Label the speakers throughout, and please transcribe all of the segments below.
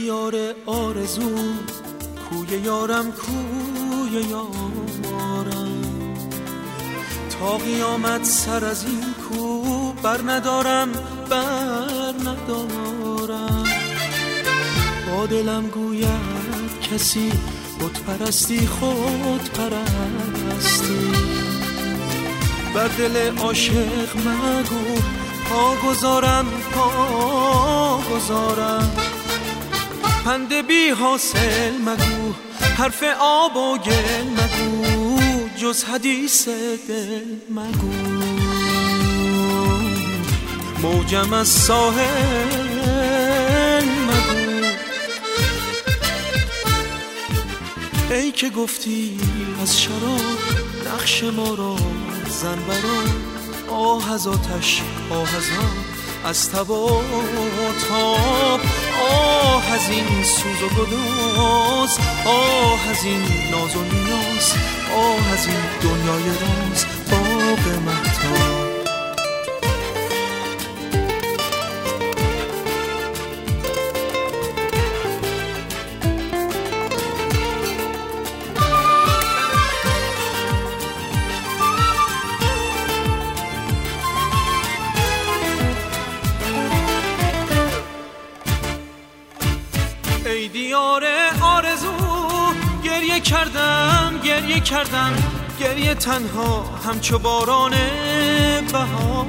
Speaker 1: دیار آرزو، کوی یارم کوی یارم، تا قیامت سر از این کو بر ندارم با دلم گوید کسی خود پرستی خود پرستی، بر دل عاشق مگو پا گذارم پند بی حاصل مگو، حرف آب و گل مگو، جز حدیث دل مگو، موجم از ساحل مگو. ای که گفتی از شراب نقش ما را زن برام، آه از آتش آه از از تب و تاب، آه از این سوز و گداز، آه از این ناز و نیاز، آه از این دنیای راز باغ مهتاب. ای دیار آرزو، گریه کردم گریه تنها همچو باران بهار.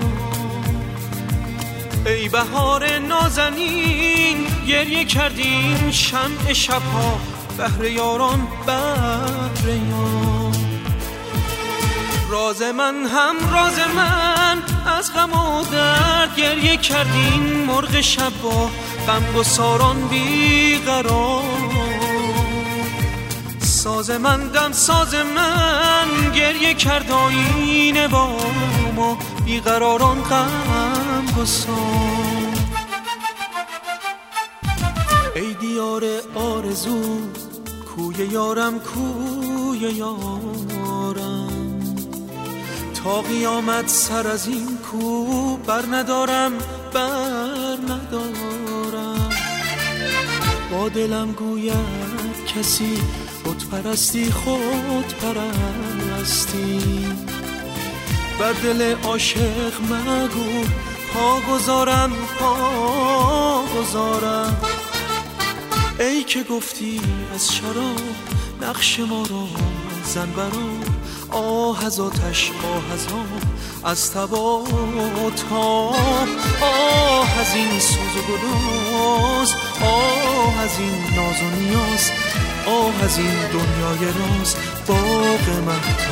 Speaker 1: ای بهار نازنین، گریه کردیم شمع شبها، بهر یاران بهر یار. راز من هم راز من، از غم و درد گریه کردیم مرغ شبا، غمگساران بیقرار. ساز من دم ساز من، گریه کرد آینه با ما، بیقراران غمگسار. ای دیار آرزو، کوی یارم کوی یارم، تا قیامت سر از این کو بر ندارم با دلم گوید کسی خود پرستی خود پرستی، بر دل عاشق مگو پا گذارم. ای که گفتی از شراب نقش ما را زن برام، آه از آتش آه از از تب و تاب، آه از این سوز و گداز، آه از این ناز و نیاز، آه از این دنیای راز باغ مهتاب.